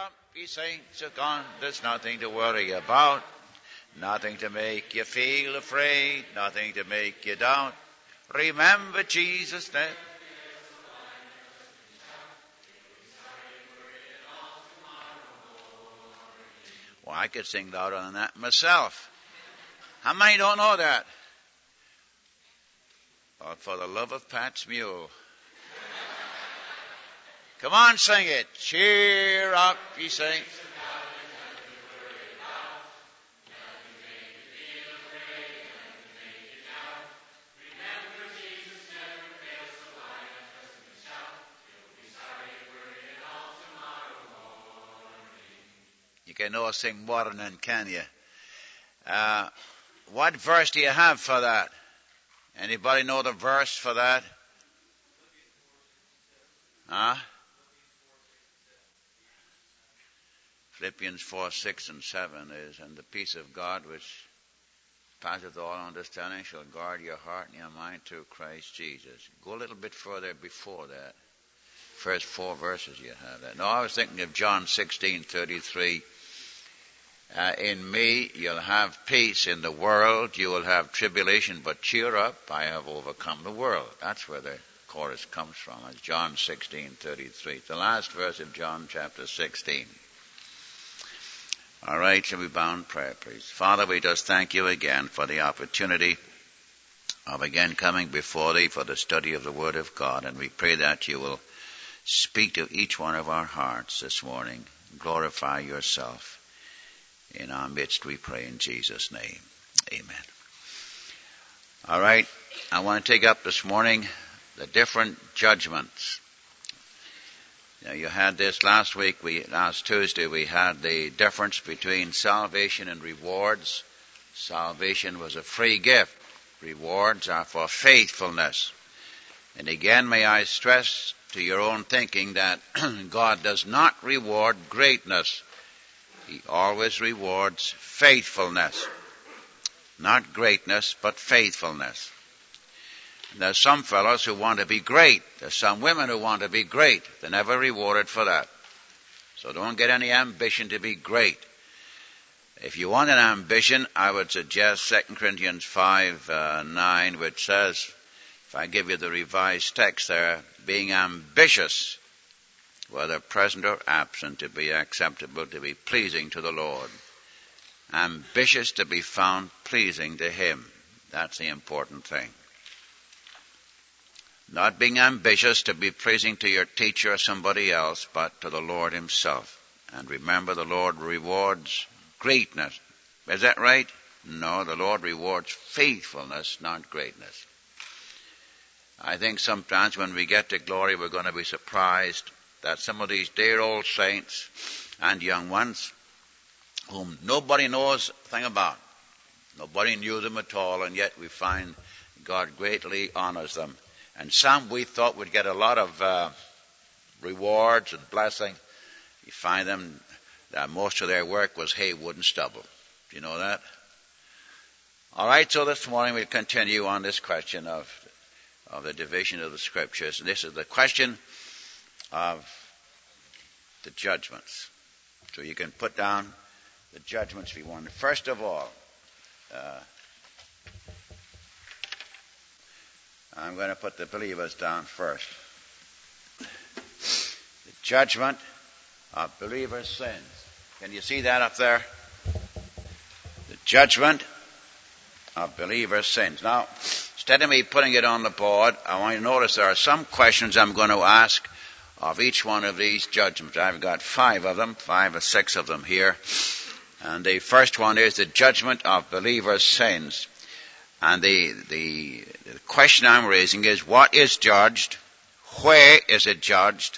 up, ye saints of God. There's nothing to worry about. Nothing to make you feel afraid. Nothing to make you doubt. Remember Jesus' death. Well, I could sing louder than that myself. How many don't know that? But for the love of Pat's mule. Come on, sing it. Cheer up, ye saints. You can all sing morning, can you? What verse do you have for that? Anybody know the verse for that? Huh? Philippians 4, 6 and 7 is, and the peace of God which passeth all understanding shall guard your heart and your mind through Christ Jesus. Go a little bit further before that. First 4 verses you have that. No, I was thinking of John 16:33. In me you'll have peace. In the world you will have tribulation, but cheer up, I have overcome the world. That's where the chorus comes from. It's John 16:33. It's the last verse of John chapter 16. All right, shall we bow in prayer, please? Father, we just thank you again for the opportunity of again coming before thee for the study of the Word of God, and we pray that you will speak to each one of our hearts this morning. Glorify yourself in our midst, we pray in Jesus' name. Amen. All right, I want to take up this morning the different judgments. Now, you had this last Tuesday, we had the difference between salvation and rewards. Salvation was a free gift. Rewards are for faithfulness. And again, may I stress to your own thinking that God does not reward greatness. He always rewards faithfulness. Not greatness, but faithfulness. There's some fellows who want to be great. There's some women who want to be great. They're never rewarded for that. So don't get any ambition to be great. If you want an ambition, I would suggest 2 Corinthians 5:9, which says, if I give you the revised text there, being ambitious, whether present or absent, to be acceptable, to be pleasing to the Lord. Ambitious to be found pleasing to Him. That's the important thing. Not being ambitious to be pleasing to your teacher or somebody else, but to the Lord Himself. And remember, the Lord rewards greatness. Is that right? No, the Lord rewards faithfulness, not greatness. I think sometimes when we get to glory, we're going to be surprised that some of these dear old saints and young ones, whom nobody knows a thing about, nobody knew them at all, and yet we find God greatly honors them. And some we thought would get a lot of rewards and blessing. You find them that most of their work was hay, wood, and stubble. Do you know that? All right, so this morning we'll continue on this question of the division of the Scriptures. And this is the question of the judgments. So you can put down the judgments if you want. First of all, I'm going to put the believers down first. The judgment of believers' sins. Can you see that up there? The judgment of believers' sins. Now, instead of me putting it on the board, I want you to notice there are some questions I'm going to ask of each one of these judgments. I've got 5 of them, 5 or 6 of them here. And the first one is the judgment of believers' sins. And the question I'm raising is, what is judged? Where is it judged?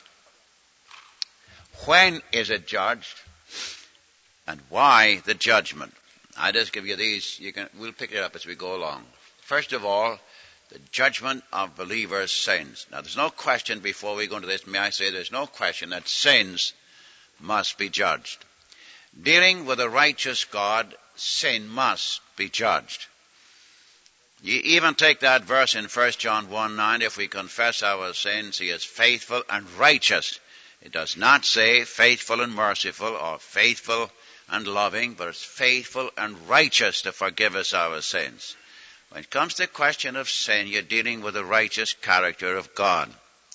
When is it judged? And why the judgment? I just give you these. We'll pick it up as we go along. First of all, the judgment of believers' sins. Now, there's no question before we go into this. May I say there's no question that sins must be judged. Dealing with a righteous God, sin must be judged. You even take that verse in 1 John 1:9, if we confess our sins, He is faithful and righteous It does not say faithful and merciful or faithful and loving, but it's faithful and righteous to forgive us our sins. When it comes to the question of sin, you're dealing with the righteous character of God.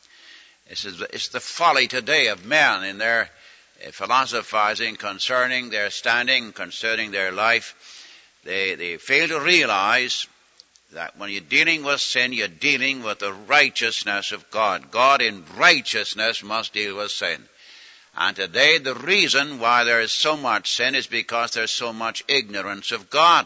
It's the folly today of men in their philosophizing concerning their standing, concerning their life. They fail to realize that when you're dealing with sin, you're dealing with the righteousness of God. God in righteousness must deal with sin. And today the reason why there is so much sin is because there's so much ignorance of God.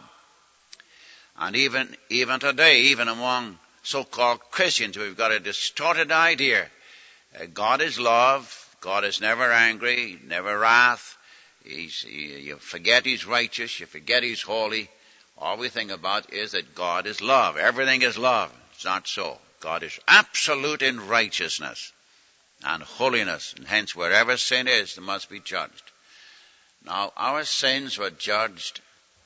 And even today, even among so-called Christians, we've got a distorted idea. God is love. God is never angry, never wrath. You forget He's righteous. You forget He's holy. All we think about is that God is love. Everything is love. It's not so. God is absolute in righteousness and holiness. And hence, wherever sin is, it must be judged. Now, our sins were judged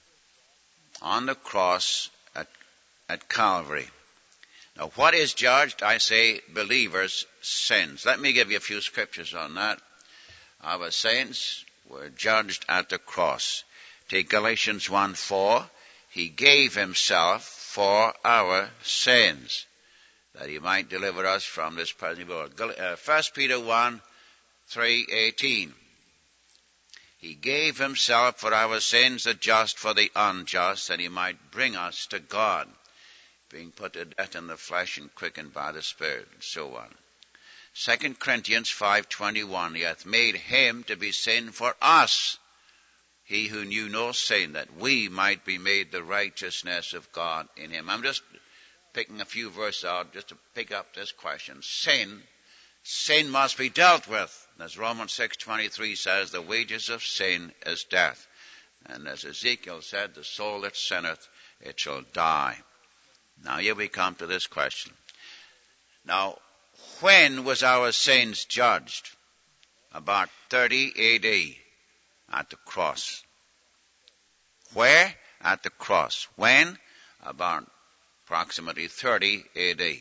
on the cross at Calvary. Now, what is judged? I say believers' sins. Let me give you a few scriptures on that. Our sins were judged at the cross. Take Galatians 1:4. He gave Himself for our sins, that He might deliver us from this present world. 1 Peter 1:3-18. He gave Himself for our sins, the just for the unjust, that He might bring us to God, being put to death in the flesh and quickened by the Spirit, and so on. 2 Corinthians 5:21, He hath made Him to be sin for us, He who knew no sin, that we might be made the righteousness of God in Him. I'm just picking a few verses out just to pick up this question. Sin must be dealt with. As Romans 6:23 says, the wages of sin is death. And as Ezekiel said, the soul that sinneth, it shall die. Now here we come to this question. Now, when was our sins judged? About 30 A.D. at the cross. Where? At the cross. When? About approximately 30 A.D.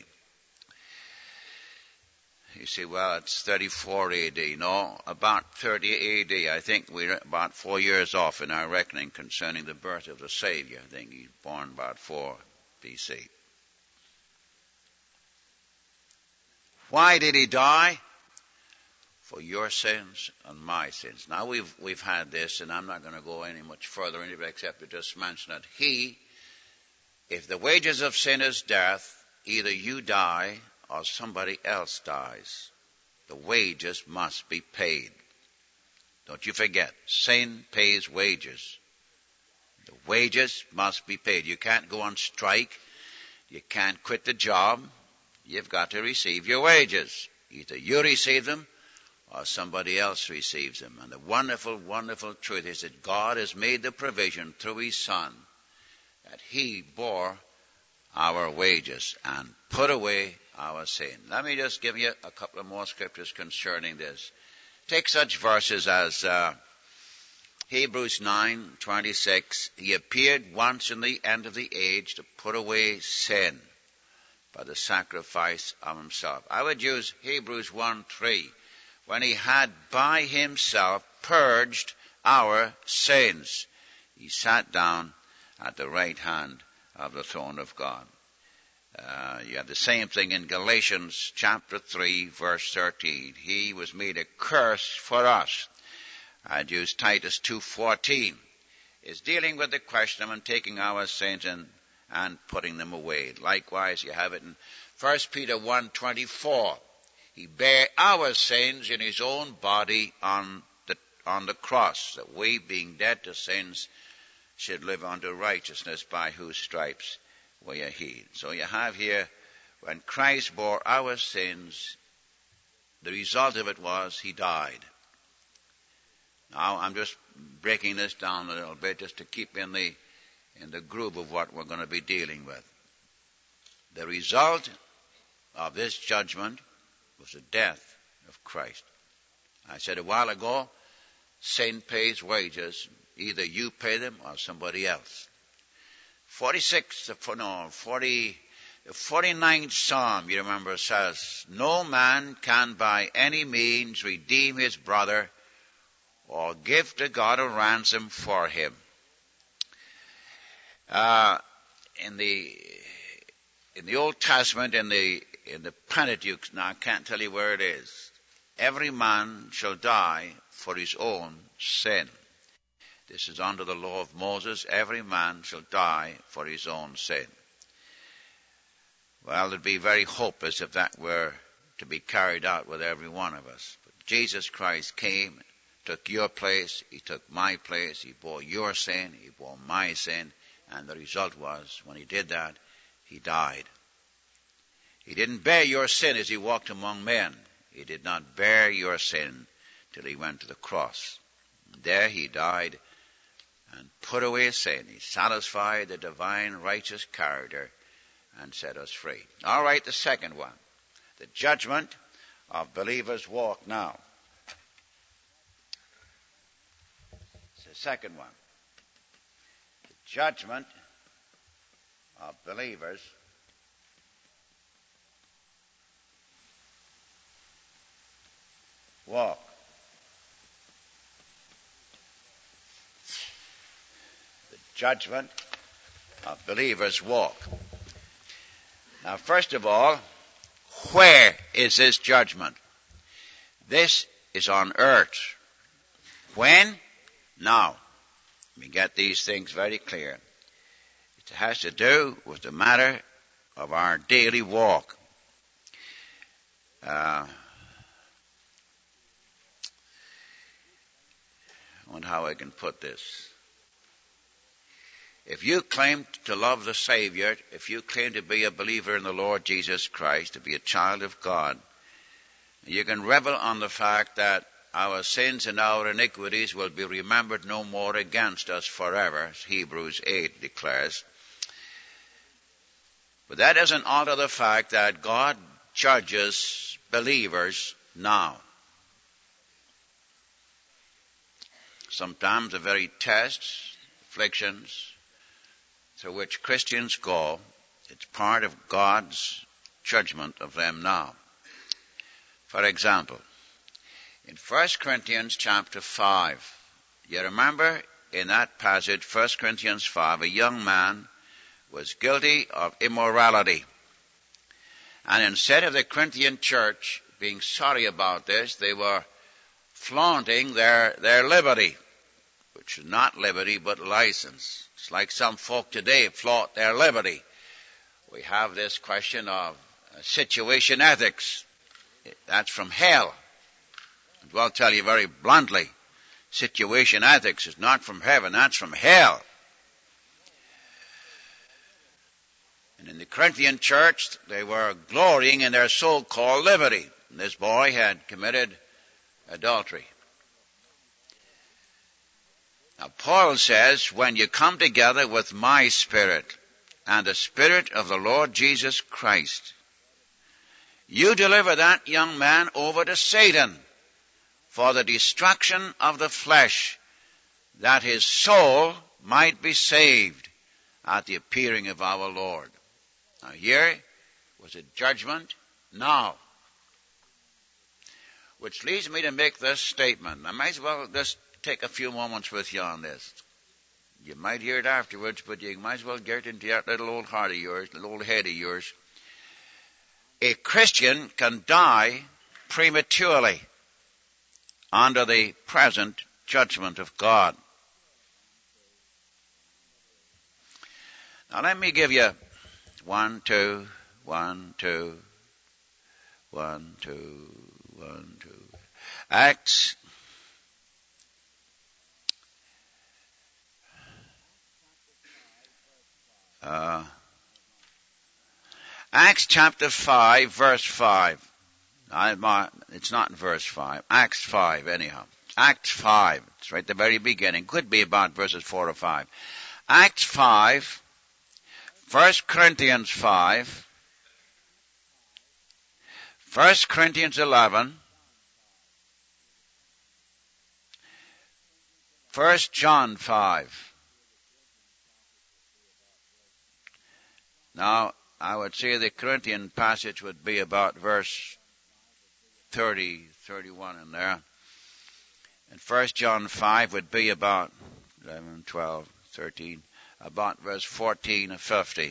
You say, well, it's 34 A.D. No, about 30 A.D. I think we're about 4 years off in our reckoning concerning the birth of the Savior. I think He's born about 4 B.C. Why did He die? For your sins and my sins. Now we've had this, and I'm not going to go any much further into it except to just mention that if the wages of sin is death, either you die or somebody else dies. The wages must be paid. Don't you forget, sin pays wages. The wages must be paid. You can't go on strike. You can't quit the job. You've got to receive your wages. Either you receive them or somebody else receives them. And the wonderful, wonderful truth is that God has made the provision through His Son that He bore our wages and put away our sin. Let me just give you a couple of more scriptures concerning this. Take such verses as Hebrews 9:26. He appeared once in the end of the age to put away sin by the sacrifice of Himself. I would use Hebrews 1:3. When He had by Himself purged our sins, He sat down at the right hand of the throne of God. You have the same thing in Galatians chapter 3, verse 13. He was made a curse for us. I'd use Titus 2:14. It's dealing with the question of taking our sins and putting them away. Likewise, you have it in 1 Peter 1:24. He bare our sins in His own body on the cross, that we, being dead to sins, should live unto righteousness, by whose stripes we are healed. So you have here, when Christ bore our sins, the result of it was He died. Now I'm just breaking this down a little bit just to keep in the groove of what we're going to be dealing with. The result of this judgment was the death of Christ. I said a while ago, sin pays wages. Either you pay them or somebody else. The 49th Psalm, you remember, says, no man can by any means redeem his brother or give to God a ransom for him. In the Old Testament, in the Pentateuch, now I can't tell you where it is, every man shall die for his own sin. This is under the law of Moses. Every man shall die for his own sin. Well, it'd be very hopeless if that were to be carried out with every one of us. But Jesus Christ came, took your place, he took my place, he bore your sin, he bore my sin, and the result was, when he did that, he died. He didn't bear your sin as he walked among men. He did not bear your sin till he went to the cross. And there he died and put away sin. He satisfied the divine righteous character and set us free. All right, the second one. The judgment of believers' walk now. It's the second one. The judgment of believers' walk. The judgment of believers' walk. Now, first of all, where is this judgment? This is on earth. When? Now. Let me get these things very clear. It has to do with the matter of our daily walk. I wonder how I can put this. If you claim to love the Savior, if you claim to be a believer in the Lord Jesus Christ, to be a child of God, you can revel on the fact that our sins and our iniquities will be remembered no more against us forever, as Hebrews 8 declares. But that doesn't alter the fact that God judges believers now. Sometimes the very tests, afflictions, through which Christians go, it's part of God's judgment of them now. For example, in 1 Corinthians chapter 5, you remember in that passage, 1 Corinthians 5, a young man was guilty of immorality. And instead of the Corinthian church being sorry about this, they were flaunting their liberty, which is not liberty but license. It's like some folk today flaunt their liberty. We have this question of situation ethics. That's from hell. I'll tell you very bluntly, situation ethics is not from heaven, that's from hell. And in the Corinthian church, they were glorying in their so-called liberty. And this boy had committed adultery. Now, Paul says, when you come together with my Spirit and the Spirit of the Lord Jesus Christ, you deliver that young man over to Satan for the destruction of the flesh, that his soul might be saved at the appearing of our Lord. Now, here was a judgment now, which leads me to make this statement. I might as well just take a few moments with you on this. You might hear it afterwards, but you might as well get it into that little old heart of yours, little old head of yours. A Christian can die prematurely under the present judgment of God. Now let me give you 1, 2, 1, 2, 1, 2, 1, 2. Acts chapter 5, verse 5. It's not in verse 5. Acts 5, anyhow. Acts 5. It's right at the very beginning. Could be about verses 4 or 5. Acts 5, 1 Corinthians 5, 1 Corinthians 11, 1 John 5. Now, I would say the Corinthian passage would be about verse 30, 31 in there. And 1 John 5 would be about 11, 12, 13, about verse 14 and 15.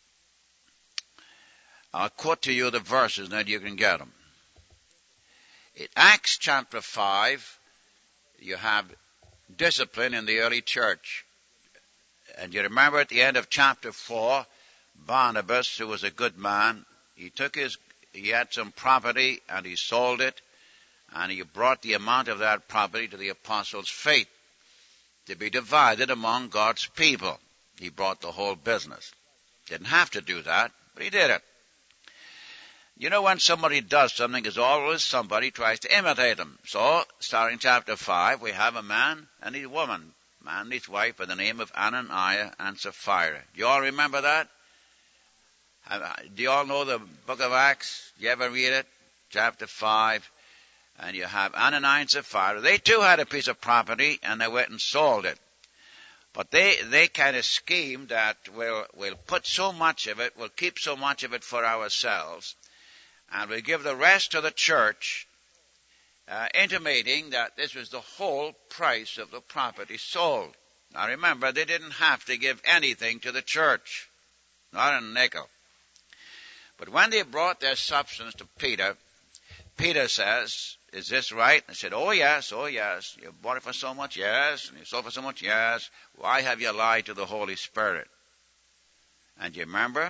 I'll quote to you the verses, and then you can get them. In Acts chapter 5, you have discipline in the early church. And you remember at the end of chapter 4, Barnabas, who was a good man, he had some property and he sold it, and he brought the amount of that property to the apostles' feet to be divided among God's people. He brought the whole business. Didn't have to do that, but he did it. You know, when somebody does something, there's always somebody tries to imitate them. So, starting chapter 5, we have a man and his woman, man and his wife, by the name of Ananias and Sapphira. Do you all remember that? Do you all know the book of Acts? You ever read it? Chapter 5. And you have Ananias and Sapphira. They too had a piece of property, and they went and sold it. But they kind of schemed that we'll put so much of it, we'll keep so much of it for ourselves, and we'll give the rest to the church, intimating that this was the whole price of the property sold. Now remember, they didn't have to give anything to the church, not a nickel. But when they brought their substance to Peter, Peter says, "Is this right?" And I said, oh yes. You bought it for so much? Yes. And you sold for so much? Yes. Why have you lied to the Holy Spirit? And you remember?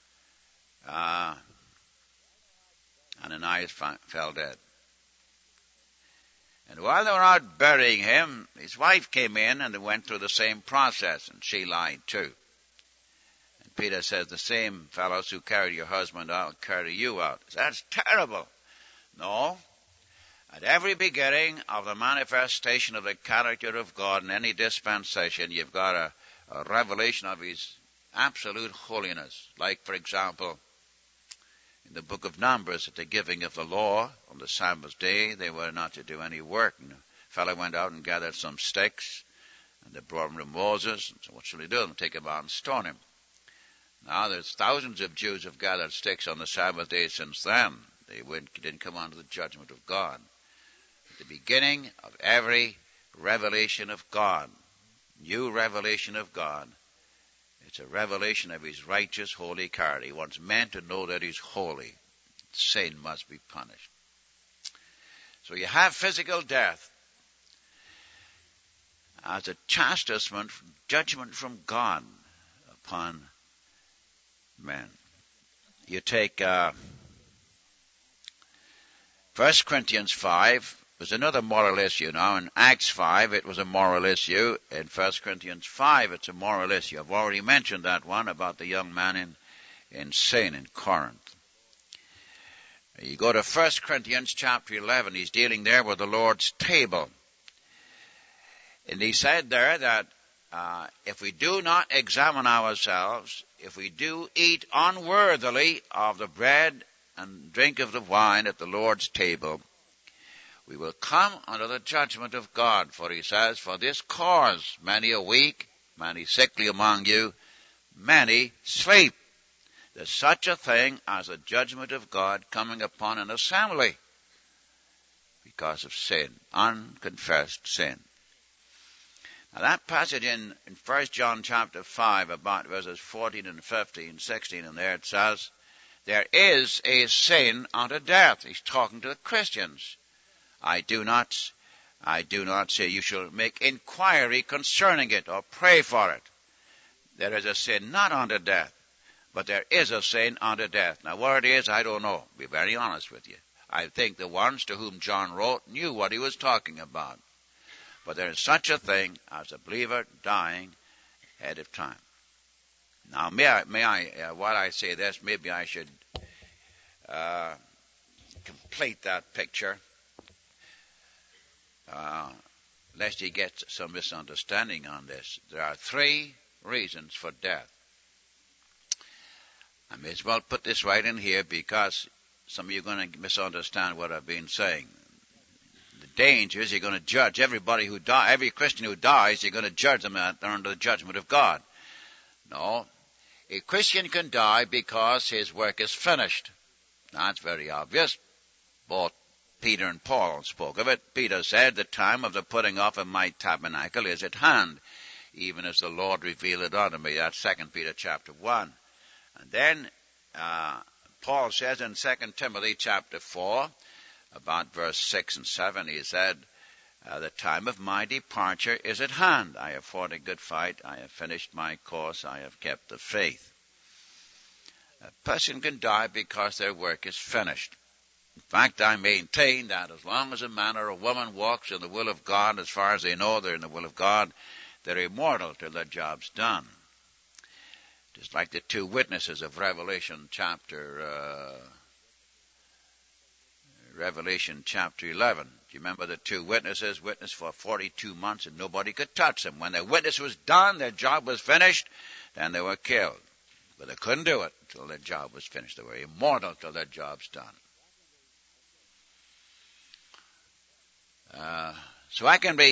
Ananias fell dead. And while they were out burying him, his wife came in and they went through the same process, and she lied too. And Peter says, the same fellows who carried your husband out carry you out. That's terrible. No. At every beginning of the manifestation of the character of God in any dispensation, you've got a revelation of His absolute holiness. Like, for example, in the book of Numbers, at the giving of the law on the Sabbath day, they were not to do any work. And the fellow went out and gathered some sticks, and they brought them to Moses. And so what shall he do? Take him out and stone him. Now, there's thousands of Jews who have gathered sticks on the Sabbath day since then. They didn't come under the judgment of God. At the beginning of every revelation of God, new revelation of God, it's a revelation of His righteous, holy character. He wants men to know that He's holy. Sin must be punished. So you have physical death as a chastisement, judgment from God upon men. You take 1 Corinthians 5 was another moral issue. Now, in Acts 5, it was a moral issue. In 1 Corinthians 5, it's a moral issue. I've already mentioned that one about the young man in sin in Corinth. You go to 1 Corinthians chapter 11. He's dealing there with the Lord's table. And he said there that if we do not examine ourselves, if we do eat unworthily of the bread and drink of the wine at the Lord's table, we will come under the judgment of God. For he says, for this cause many are weak, many sickly among you, many sleep. There's such a thing as a judgment of God coming upon an assembly because of sin, unconfessed sin. Now that passage in 1 John chapter 5, about verses 14 and 15, 16, and there it says, there is a sin unto death. He's talking to the Christians. I do not say you shall make inquiry concerning it or pray for it. There is a sin not unto death, but there is a sin unto death. Now what it is, I don't know. I'll be very honest with you. I think the ones to whom John wrote knew what he was talking about. But there is such a thing as a believer dying ahead of time. Now, may I, while I say this, maybe I should complete that picture, lest you get some misunderstanding on this. There are 3 reasons for death. I may as well put this right in here because some of you are going to misunderstand what I've been saying. The danger is you're going to judge everybody who dies, every Christian who dies, you're going to judge them they're under the judgment of God. No. A Christian can die because his work is finished. That's very obvious. Both Peter and Paul spoke of it. Peter said, the time of the putting off of my tabernacle is at hand, even as the Lord revealed it unto me. That's 2 Peter chapter 1. And then Paul says in 2 Timothy chapter 4, about verse 6 and 7, he said, the time of my departure is at hand. I have fought a good fight. I have finished my course. I have kept the faith. A person can die because their work is finished. In fact, I maintain that as long as a man or a woman walks in the will of God, as far as they know they're in the will of God, they're immortal till their job's done. Just like the two witnesses of Revelation chapter 11. Do you remember the two witnesses witnessed for 42 months and nobody could touch them? When their witness was done, their job was finished, then they were killed. But they couldn't do it until their job was finished. They were immortal till their job's done. So I can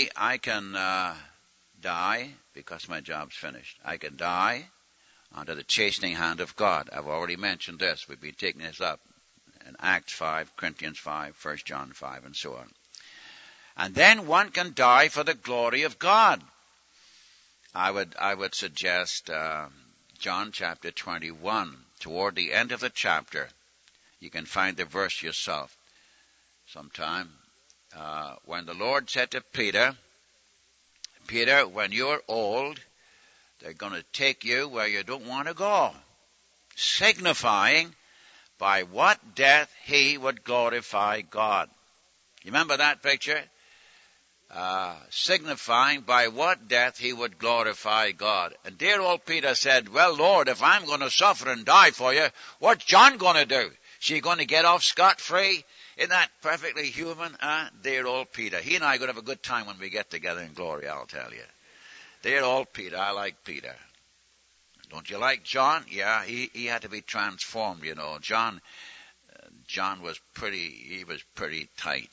die because my job's finished. I can die under the chastening hand of God. I've already mentioned this. We've been taking this up in Acts 5, Corinthians 5, 1 John 5, and so on. And then one can die for the glory of God. I would suggest John chapter 21. Toward the end of the chapter, you can find the verse yourself sometime. When the Lord said to Peter, Peter, when you're old, they're going to take you where you don't want to go, signifying by what death he would glorify God. You remember that picture? Signifying by what death he would glorify God. And dear old Peter said, well, Lord, if I'm going to suffer and die for you, what's John going to do? Is she going to get off scot-free? Isn't that perfectly human? Dear old Peter. He and I are going to have a good time when we get together in glory, I'll tell you. Dear old Peter. I like Peter. Don't you like John? Yeah, he had to be transformed, you know. John was pretty tight.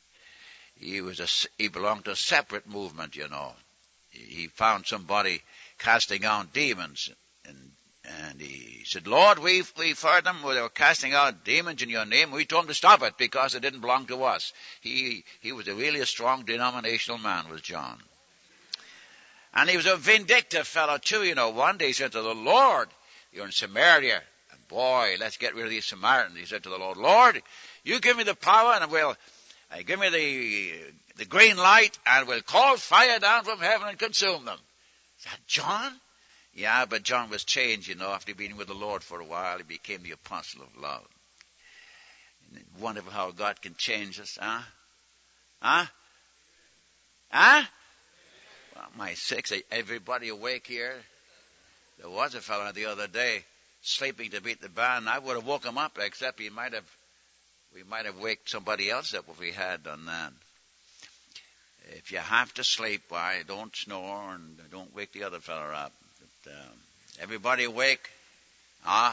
He belonged to a separate movement, you know. He found somebody casting out demons, and he said, Lord, we've heard them. They were casting out demons in your name. We told them to stop it because it didn't belong to us. He was really a strong denominational man, was John. And he was a vindictive fellow too, you know. One day he said to the Lord, you're in Samaria, and boy, let's get rid of these Samaritans. He said to the Lord, Lord, you give me the power and give me the green light, and we'll call fire down from heaven and consume them. Is that John? Yeah, but John was changed, you know. After being with the Lord for a while, he became the apostle of love. Wonderful how God can change us, huh? Huh? Huh? Well, my sakes, everybody awake here? There was a fellow the other day sleeping to beat the band. I would have woke him up, except we might have waked somebody else up if we had done that. If you have to sleep, why, don't snore and don't wake the other fellow up. But, everybody awake? Huh?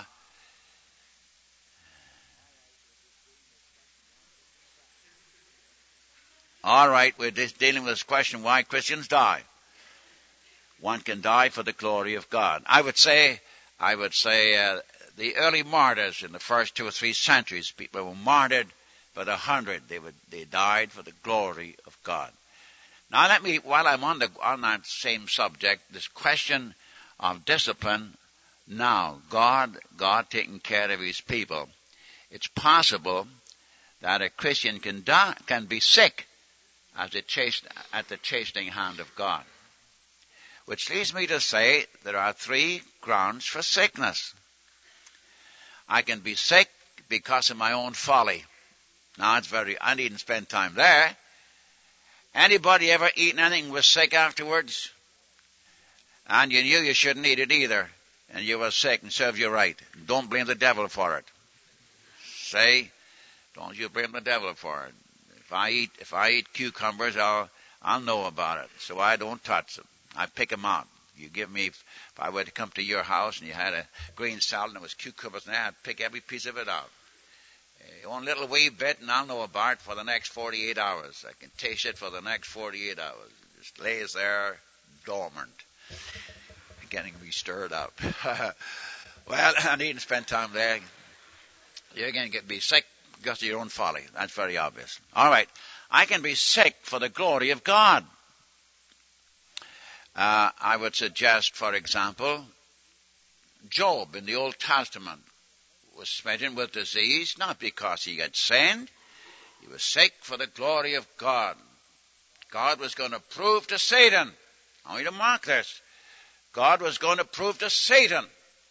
All right, we're just dealing with this question, why Christians die. One can die for the glory of God. I would say the early martyrs in the first 2 or 3 centuries, people were martyred for 100. They died for the glory of God. Now let me, while I'm on that same subject, this question of discipline. Now, God taking care of His people. It's possible that a Christian can be sick at the chastening hand of God. Which leads me to say there are 3 grounds for sickness. I can be sick because of my own folly. Now I needn't spend time there. Anybody ever eaten anything was sick afterwards? And you knew you shouldn't eat it either. And you were sick and serves you right. Don't blame the devil for it. Don't you blame the devil for it. If I eat cucumbers, I'll know about it. So I don't touch them. I pick them out. You give me, if I were to come to your house and you had a green salad and there was cucumbers in there, I'd pick every piece of it out. One little wee bit and I'll know about it for the next 48 hours. I can taste it for the next 48 hours. It just lays there dormant, getting me stirred up. Well, I needn't spend time there. You're going to be sick because of your own folly. That's very obvious. All right. I can be sick for the glory of God. I would suggest, for example, Job in the Old Testament was smitten with disease, not because he had sinned. He was sick for the glory of God. God was going to prove to Satan, I want you to mark this, God was going to prove to Satan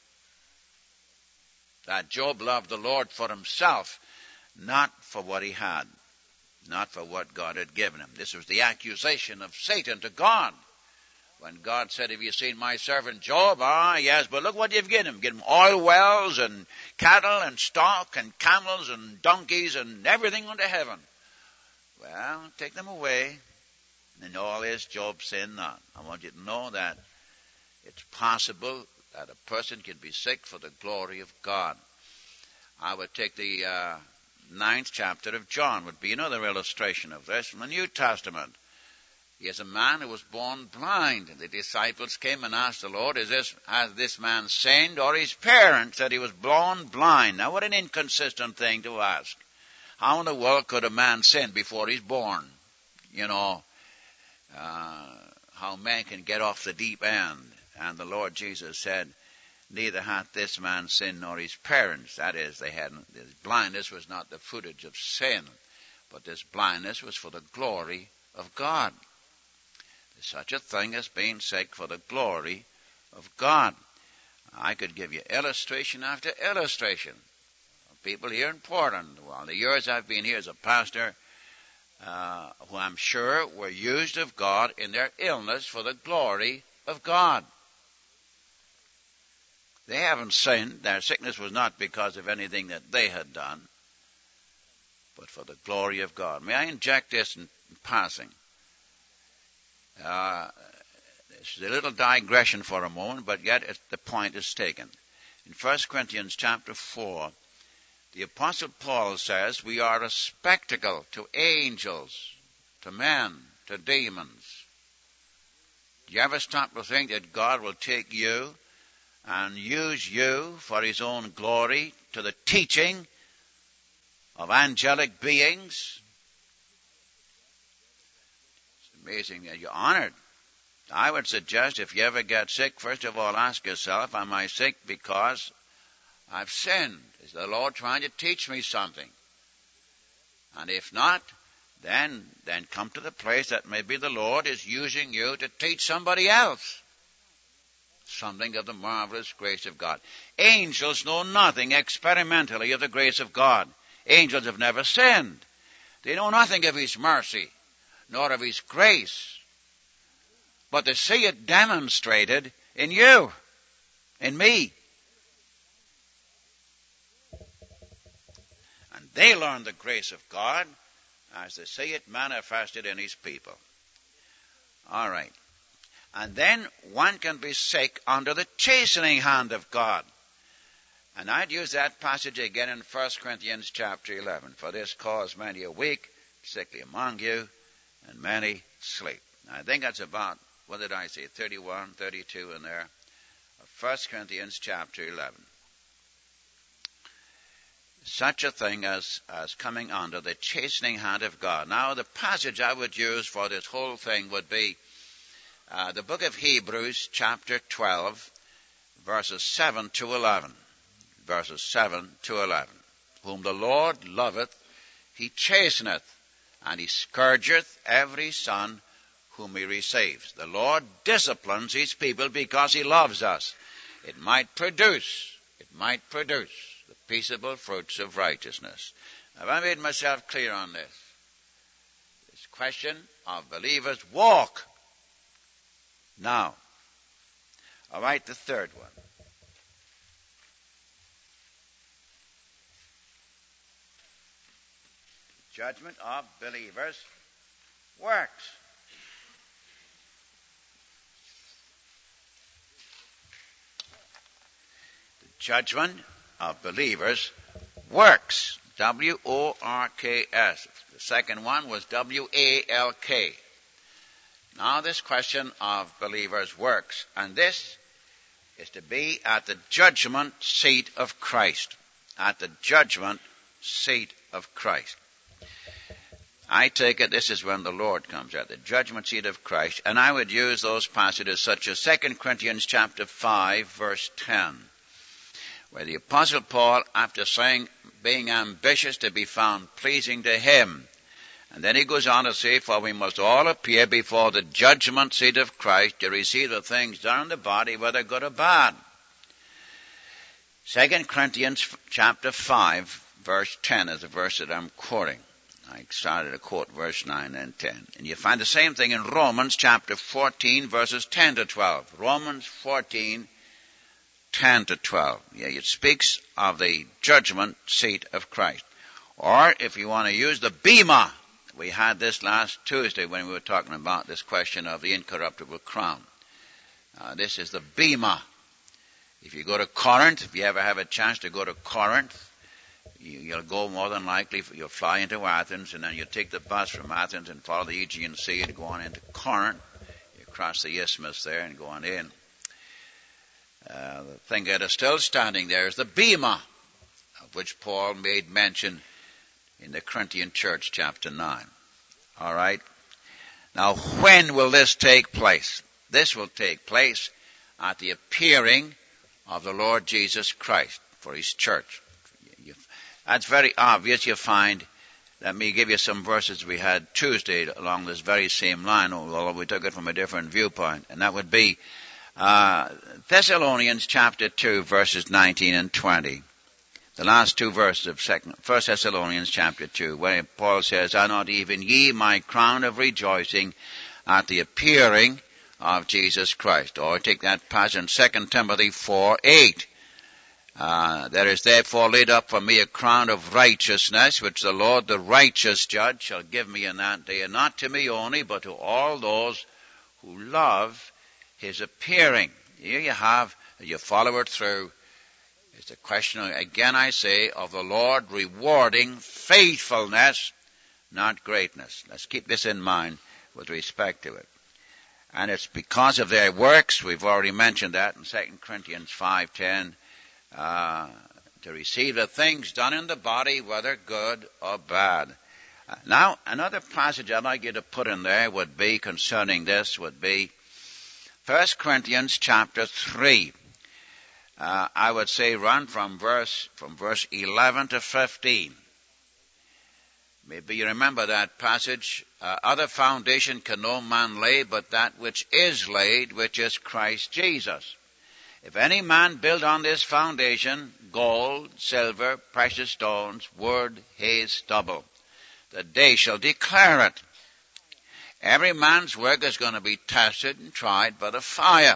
that Job loved the Lord for himself, not for what he had, not for what God had given him. This was the accusation of Satan to God. When God said, have you seen my servant Job? Ah, yes, but look what you've given him. Give him oil wells and cattle and stock and camels and donkeys and everything under heaven. Well, take them away, and all is Job sinned not. I want you to know that it's possible that a person can be sick for the glory of God. I would take the 9th chapter of John, would be another illustration of this from the New Testament. Here's a man who was born blind. The disciples came and asked the Lord, has this man sinned or his parents that he was born blind? Now what an inconsistent thing to ask. How in the world could a man sin before he's born? You know, how man can get off the deep end. And the Lord Jesus said, neither hath this man sinned nor his parents. That is, this blindness was not the footage of sin, but this blindness was for the glory of God. There's such a thing as being sick for the glory of God. I could give you illustration after illustration of people here in Portland. Well, the years I've been here as a pastor, who I'm sure were used of God in their illness for the glory of God. They haven't sinned. Their sickness was not because of anything that they had done, but for the glory of God. May I inject this in passing? This is a little digression for a moment, but yet the point is taken. In 1 Corinthians chapter 4, the Apostle Paul says, we are a spectacle to angels, to men, to demons. Do you ever stop to think that God will take you and use you for his own glory to the teaching of angelic beings? It's amazing that you're honored. I would suggest if you ever get sick, first of all ask yourself, am I sick because I've sinned? Is the Lord trying to teach me something? And if not, then come to the place that maybe the Lord is using you to teach somebody else something of the marvelous grace of God. Angels know nothing experimentally of the grace of God. Angels have never sinned. They know nothing of his mercy, nor of his grace. But to see it demonstrated in you, in me. And they learn the grace of God as they see it manifested in his people. All right. And then one can be sick under the chastening hand of God. And I'd use that passage again in 1 Corinthians chapter 11. For this cause many are weak, sickly among you, and many sleep. I think that's about, 31, 32 in there. 1 Corinthians chapter 11. Such a thing as coming under the chastening hand of God. Now the passage I would use for this whole thing would be the book of Hebrews chapter 12, verses 7 to 11. Verses 7 to 11. Whom the Lord loveth, he chasteneth, and he scourgeth every son whom he receives. The Lord disciplines his people because he loves us. It might produce the peaceable fruits of righteousness. Have I made myself clear on this? This question of believers' walk. Now, all right, the third one. Judgment of believers' works. The judgment of believers' works. W-O-R-K-S. The second one was W-A-L-K. Now this question of believers' works. And this is to be at the judgment seat of Christ. At the judgment seat of Christ. I take it this is when the Lord comes, at the judgment seat of Christ, and I would use those passages such as 2 Corinthians chapter 5, verse 10, where the Apostle Paul, after saying, being ambitious to be found pleasing to him, and then he goes on to say, for we must all appear before the judgment seat of Christ to receive the things done in the body, whether good or bad. 2 Corinthians chapter 5, verse 10 is the verse that I'm quoting. I started to quote verse 9 and 10. And you find the same thing in Romans chapter 14, verses 10 to 12. Romans 14, 10 to 12. Yeah, it speaks of the judgment seat of Christ. Or if you want to use the bema, we had this last Tuesday when we were talking about this question of the incorruptible crown. This is the bema. If you go to Corinth, if you ever have a chance to go to Corinth, you'll go more than likely, you'll fly into Athens, and then you take the bus from Athens and follow the Aegean Sea and go on into Corinth. You cross the isthmus there and go on in. The thing that is still standing there is the bema, of which Paul made mention in the Corinthian church, chapter 9. All right? Now, when will this take place? This will take place at the appearing of the Lord Jesus Christ for his church. That's very obvious. You find, let me give you some verses we had Tuesday along this very same line, although we took it from a different viewpoint. And that would be Thessalonians chapter 2, verses 19 and 20. The last two verses of 1 Thessalonians chapter 2, where Paul says, are not even ye my crown of rejoicing at the appearing of Jesus Christ? Or take that passage in 2 Timothy 4, 8. There is therefore laid up for me a crown of righteousness, which the Lord, the righteous judge, shall give me in that day, and not to me only, but to all those who love his appearing. Here you have, you follow it through. It's a question, again I say, of the Lord rewarding faithfulness, not greatness. Let's keep this in mind with respect to it. And it's because of their works, we've already mentioned that in 2 Corinthians 5:10, to receive the things done in the body, whether good or bad. Now, another passage I'd like you to put in there would be, concerning this, would be 1 Corinthians chapter 3. I would say run from verse 11 to 15. Maybe you remember that passage. Other foundation can no man lay but that which is laid, which is Christ Jesus. If any man build on this foundation gold, silver, precious stones, wood, hay, stubble, the day shall declare it. Every man's work is going to be tested and tried by the fire.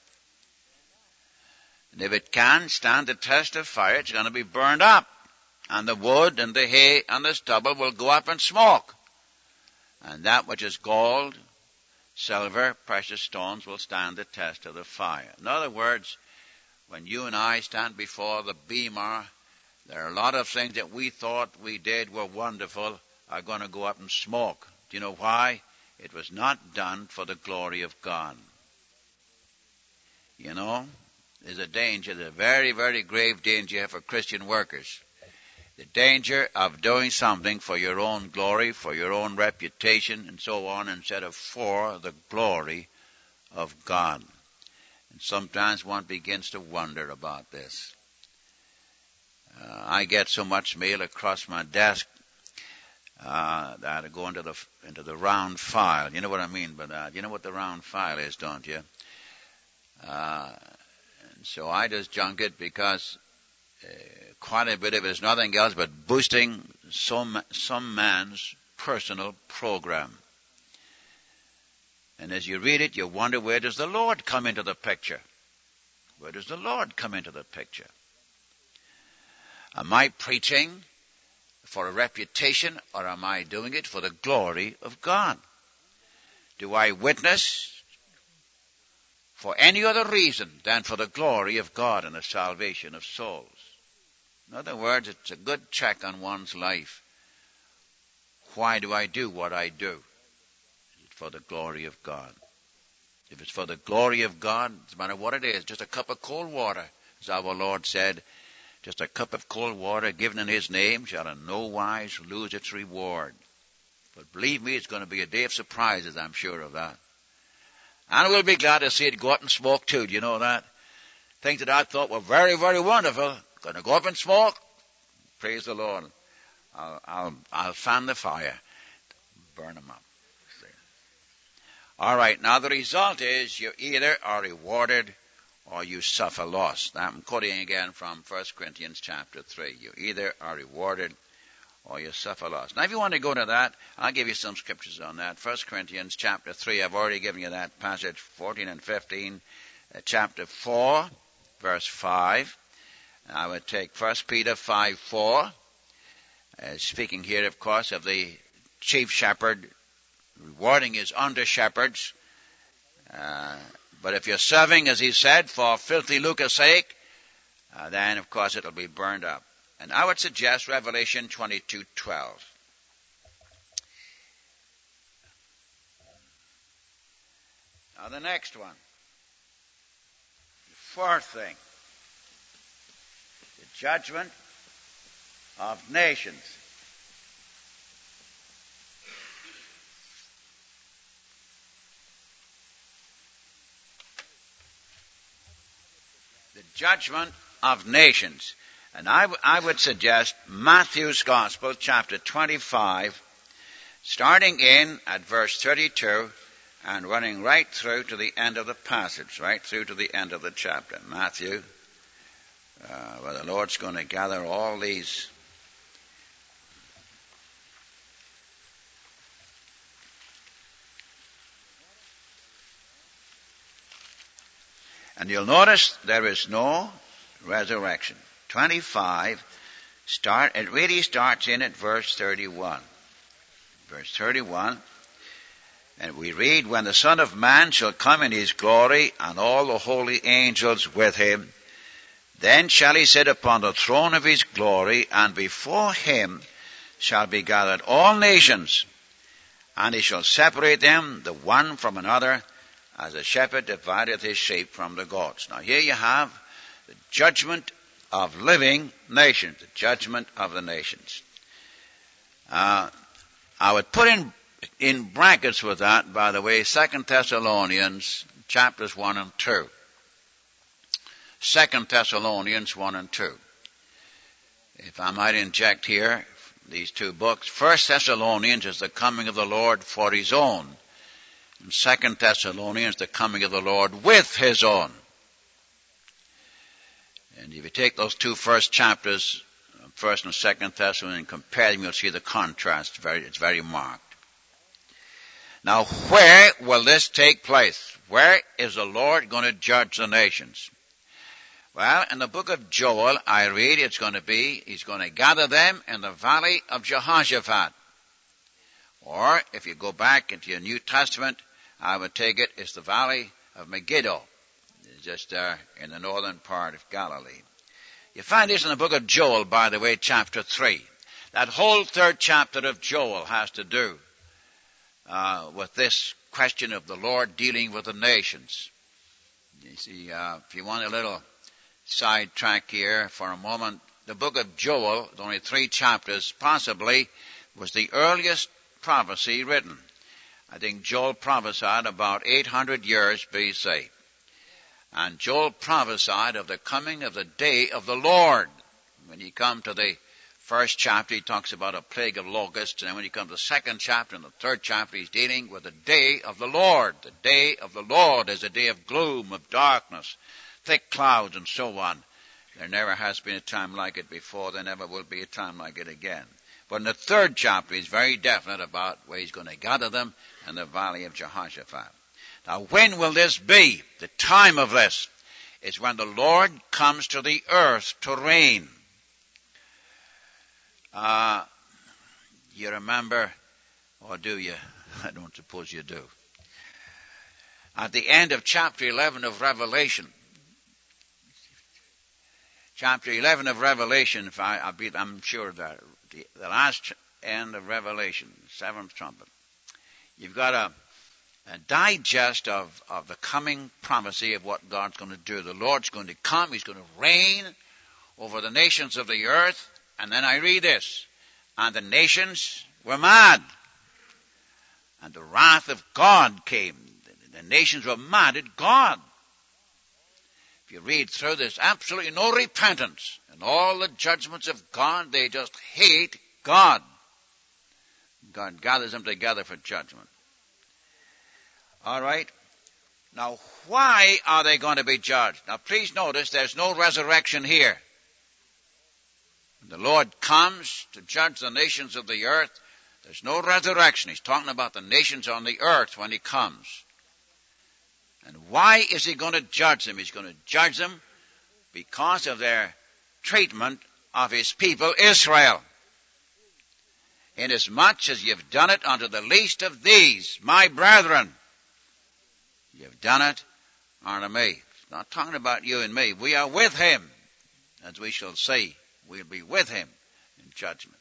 And if it can stand the test of fire, it's going to be burned up. And the wood and the hay and the stubble will go up in smoke. And that which is gold, silver, precious stones will stand the test of the fire. In other words, when you and I stand before the bema, there are a lot of things that we thought we did were wonderful are going to go up in smoke. Do you know why? It was not done for the glory of God. You know, there's a danger, there's a very, very grave danger for Christian workers. The danger of doing something for your own glory, for your own reputation, and so on, instead of for the glory of God. And sometimes one begins to wonder about this. I get so much mail across my desk that I go into the round file. You know what I mean by that? You know what the round file is, don't you? And so I just junk it because quite a bit of it is nothing else but boosting some man's personal program. And as you read it, you wonder, where does the Lord come into the picture? Where does the Lord come into the picture? Am I preaching for a reputation, or am I doing it for the glory of God? Do I witness for any other reason than for the glory of God and the salvation of souls? In other words, it's a good check on one's life. Why do I do what I do? Is it for the glory of God? If it's for the glory of God, no matter what it is, just a cup of cold water, as our Lord said, just a cup of cold water given in His name shall in no wise lose its reward. But believe me, it's going to be a day of surprises, I'm sure of that. And we'll be glad to see it go up in smoke too, do you know that? Things that I thought were very, very wonderful, going to go up in smoke. Praise the Lord. I'll fan the fire, burn them up. All right, now the result is you either are rewarded or you suffer loss. Now I'm quoting again from 1 Corinthians chapter 3. You either are rewarded or you suffer loss. Now if you want to go to that, I'll give you some scriptures on that. 1 Corinthians chapter 3, I've already given you that passage, 14 and 15. Chapter 4, verse 5. I would take 1 Peter 5:4, speaking here, of course, of the chief shepherd rewarding his under-shepherds. But if you're serving, as he said, for filthy lucre's sake, then, of course, it'll be burned up. And I would suggest Revelation 22:12. Now, the next one. The fourth thing. The judgment of nations. The judgment of nations. And I would suggest Matthew's Gospel, chapter 25, starting in at verse 32 and running right through to the end of the passage, right through to the end of the chapter. Matthew, where the Lord's going to gather all these and you'll notice there is no resurrection. 25, it really starts in at verse 31. Verse 31, and we read, when the Son of Man shall come in his glory, and all the holy angels with him, then shall he sit upon the throne of his glory, and before him shall be gathered all nations, and he shall separate them the one from another, as a shepherd divideth his sheep from the goats. Now here you have the judgment of living nations, the judgment of the nations. I would put in brackets with that, by the way, 2 Thessalonians chapters 1 and 2. 2 Thessalonians 1 and 2. If I might inject here, these two books, 1 Thessalonians is the coming of the Lord for his own. And 2 Thessalonians, the coming of the Lord with his own. And if you take those two first chapters, 1 and 2 Thessalonians, and compare them, you'll see the contrast. It's very marked. Now, where will this take place? Where is the Lord going to judge the nations? Well, in the book of Joel, I read he's going to gather them in the valley of Jehoshaphat. Or, if you go back into your New Testament, I would take it's the valley of Megiddo, just in the northern part of Galilee. You find this in the book of Joel, by the way, chapter 3. That whole third chapter of Joel has to do with this question of the Lord dealing with the nations. You see, if you want a little sidetrack here for a moment, the book of Joel, with only 3 chapters, possibly was the earliest prophecy written. I think Joel prophesied about 800 years BC. And Joel prophesied of the coming of the day of the Lord. When you come to the first chapter, he talks about a plague of locusts. And then when you come to the second chapter and the third chapter, he's dealing with the day of the Lord. The day of the Lord is a day of gloom, of darkness, thick clouds, and so on. There never has been a time like it before. There never will be a time like it again. But in the third chapter, he's very definite about where he's going to gather them in the valley of Jehoshaphat. Now, when will this be? The time of this is when the Lord comes to the earth to reign. You remember, or do you? I don't suppose you do. At the end of chapter 11 of Revelation, chapter 11 of Revelation, I'm sure that the last end of Revelation, 7th trumpet, you've got digest of the coming prophecy of what God's going to do. The Lord's going to come. He's going to reign over the nations of the earth. And then I read this. And the nations were mad. And the wrath of God came. The nations were mad at God. If you read through, there's absolutely no repentance. And all the judgments of God, they just hate God. God gathers them together for judgment. All right. Now, why are they going to be judged? Now, please notice there's no resurrection here. When the Lord comes to judge the nations of the earth, there's no resurrection. He's talking about the nations on the earth when he comes. And why is he going to judge them? He's going to judge them because of their treatment of his people Israel. Inasmuch as you've done it unto the least of these, my brethren, you've done it unto me. It's not talking about you and me. We are with him, as we shall see. We'll be with him in judgment.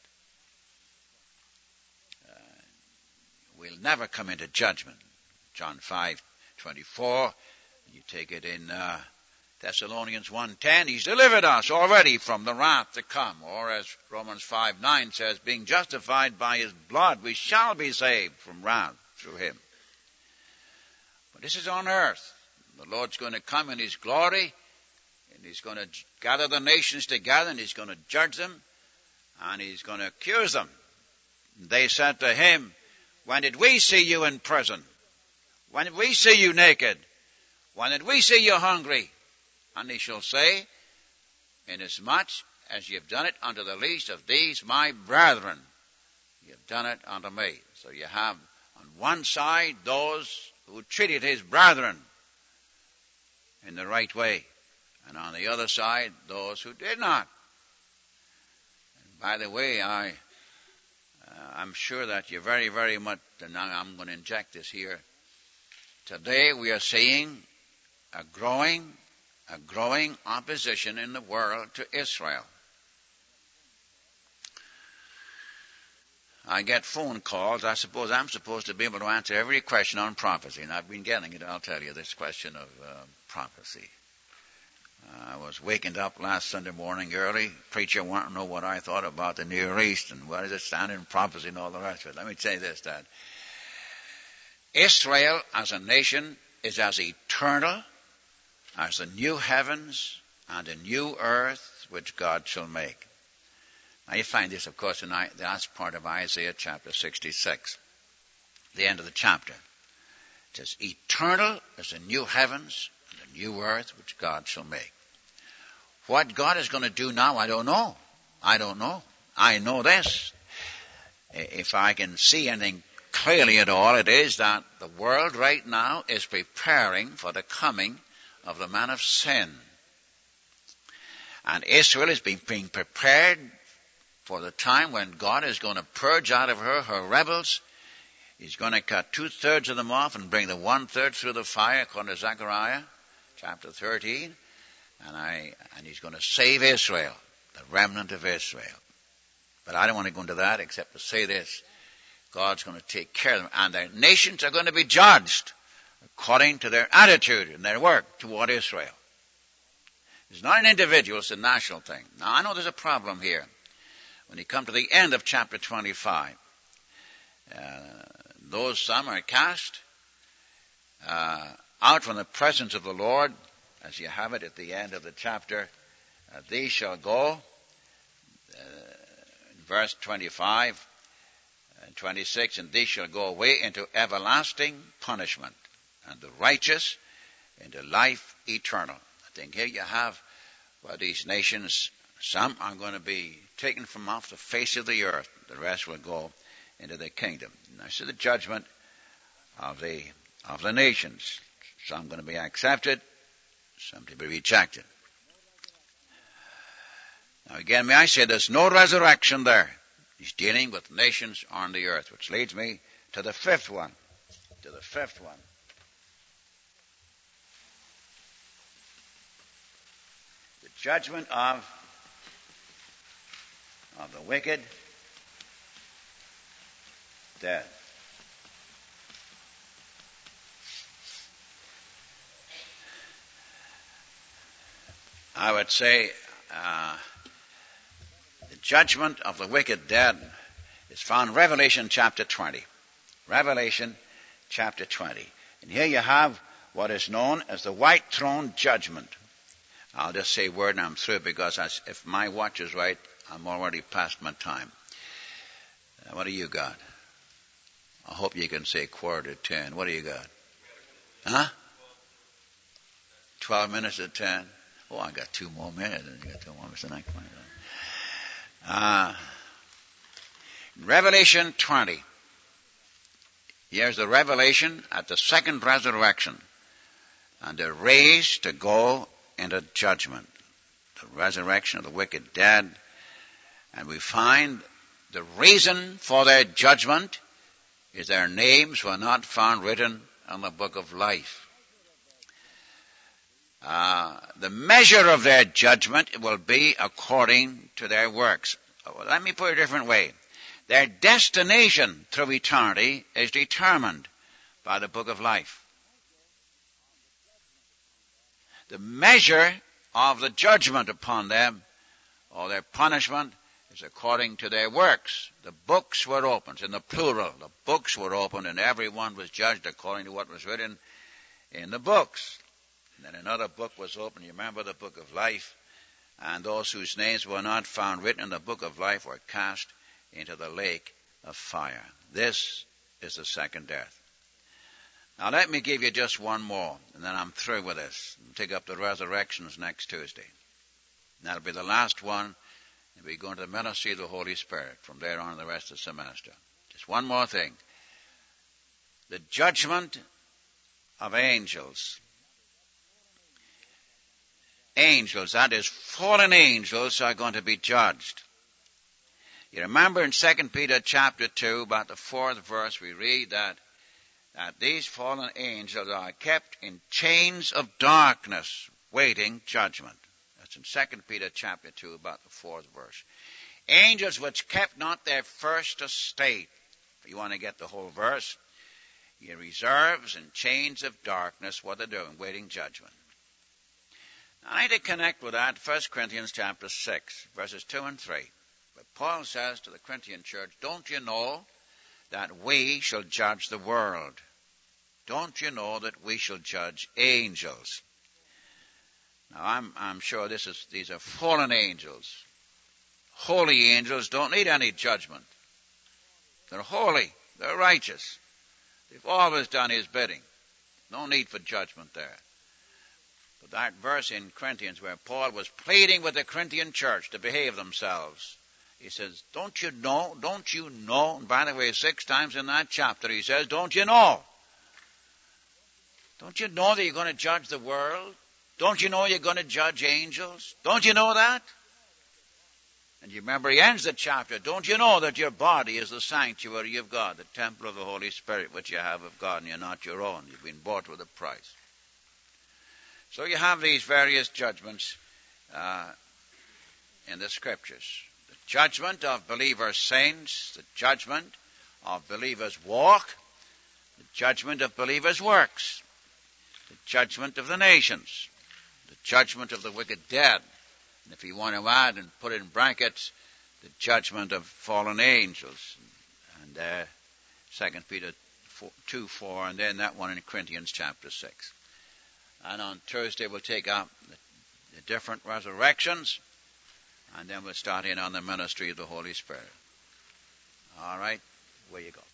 We'll never come into judgment. John 5:24. You take it in Thessalonians 1:10. He's delivered us already from the wrath to come. Or as Romans 5:9 says, being justified by his blood, we shall be saved from wrath through him. But this is on earth. The Lord's going to come in his glory, and he's going to gather the nations together, and he's going to judge them, and he's going to accuse them. They said to him, when did we see you in prison? When did we see you naked? When did we see you hungry? And he shall say, inasmuch as you've done it unto the least of these, my brethren, you've done it unto me. So you have on one side those who treated his brethren in the right way, and on the other side those who did not. And by the way, I'm sure that you're very, very much, and I'm going to inject this here. Today we are seeing a growing opposition in the world to Israel. I get phone calls. I suppose I'm supposed to be able to answer every question on prophecy, and I've been getting it, I'll tell you, this question of prophecy. I was wakened up last Sunday morning early. Preacher wanted to know what I thought about the Near East and where does it stand in prophecy and all the rest of it. Let me say this, Dad. Israel as a nation is as eternal as the new heavens and the new earth which God shall make. Now you find this, of course, in the last part of Isaiah chapter 66, the end of the chapter. It says, eternal as the new heavens and the new earth which God shall make. What God is going to do now, I don't know. I know this. If I can see anything clearly at all, it is that the world right now is preparing for the coming of the man of sin. And Israel is being prepared for the time when God is going to purge out of her rebels. He's going to cut 2/3 of them off and bring the 1/3 through the fire, according to Zechariah chapter 13. And he's going to save Israel, the remnant of Israel. But I don't want to go into that except to say this. God's going to take care of them. And their nations are going to be judged according to their attitude and their work toward Israel. It's not an individual, it's a national thing. Now, I know there's a problem here. When you come to the end of chapter 25, those some are cast out from the presence of the Lord, as you have it at the end of the chapter. These shall go, verse 25 and 26, and these shall go away into everlasting punishment, and the righteous into life eternal. I think here you have where these nations, some are going to be taken from off the face of the earth. The rest will go into the kingdom. And I see the judgment of the nations. Some going to be accepted, some to be rejected. Now again, may I say there's no resurrection there. He's dealing with nations on the earth, which leads me to the fifth one. The judgment of the wicked dead. I would say the judgment of the wicked dead is found in Revelation chapter 20. Revelation chapter 20. And here you have what is known as the white throne judgment. I'll just say a word and I'm through, because if my watch is right, I'm already past my time. What do you got? I hope you can say 9:45. What do you got? Huh? 12 minutes to 10. Oh, I got 2 more minutes. I got 2 more minutes. Revelation 20. Here's the revelation at the second resurrection. And they're raised to go into judgment. The resurrection of the wicked dead. And we find the reason for their judgment is their names were not found written in the book of life. The measure of their judgment will be according to their works. Let me put it a different way. Their destination through eternity is determined by the book of life. The measure of the judgment upon them, or their punishment, is according to their works. The books were opened, in the plural. The books were opened, and everyone was judged according to what was written in the books. And then another book was opened. You remember the book of life? And those whose names were not found written in the book of life were cast into the lake of fire. This is the second death. Now let me give you just one more, and then I'm through with this. We'll take up the resurrections next Tuesday. And that'll be the last one, and we're going to the ministry of the Holy Spirit from there on the rest of the semester. Just one more thing. The judgment of angels. Angels, that is, fallen angels, are going to be judged. You remember in 2 Peter chapter 2, about the 4th verse, we read that these fallen angels are kept in chains of darkness, waiting judgment. That's in 2 Peter chapter 2, about the 4th verse. Angels which kept not their first estate. If you want to get the whole verse, he reserves in chains of darkness what they're doing, waiting judgment. Now, I need to connect with that 1 Corinthians chapter 6, verses 2 and 3. But Paul says to the Corinthian church, don't you know that we shall judge the world? Don't you know that we shall judge angels? Now, I'm sure these are fallen angels. Holy angels don't need any judgment. They're holy. They're righteous. They've always done his bidding. No need for judgment there. But that verse in Corinthians where Paul was pleading with the Corinthian church to behave themselves, he says, don't you know, and by the way, 6 times in that chapter he says, don't you know? Don't you know that you're going to judge the world? Don't you know you're going to judge angels? Don't you know that? And you remember he ends the chapter, don't you know that your body is the sanctuary of God, the temple of the Holy Spirit which you have of God, and you're not your own. You've been bought with a price. So you have these various judgments in the Scriptures. The judgment of believers' saints, the judgment of believers' walk, the judgment of believers' works, the judgment of the nations, the judgment of the wicked dead, and if you want to add and put it in brackets, the judgment of fallen angels, and 2 Peter 2:4, and then that one in Corinthians chapter 6. And on Thursday we'll take up the different resurrections, and then we'll start in on the ministry of the Holy Spirit. All right, where you go.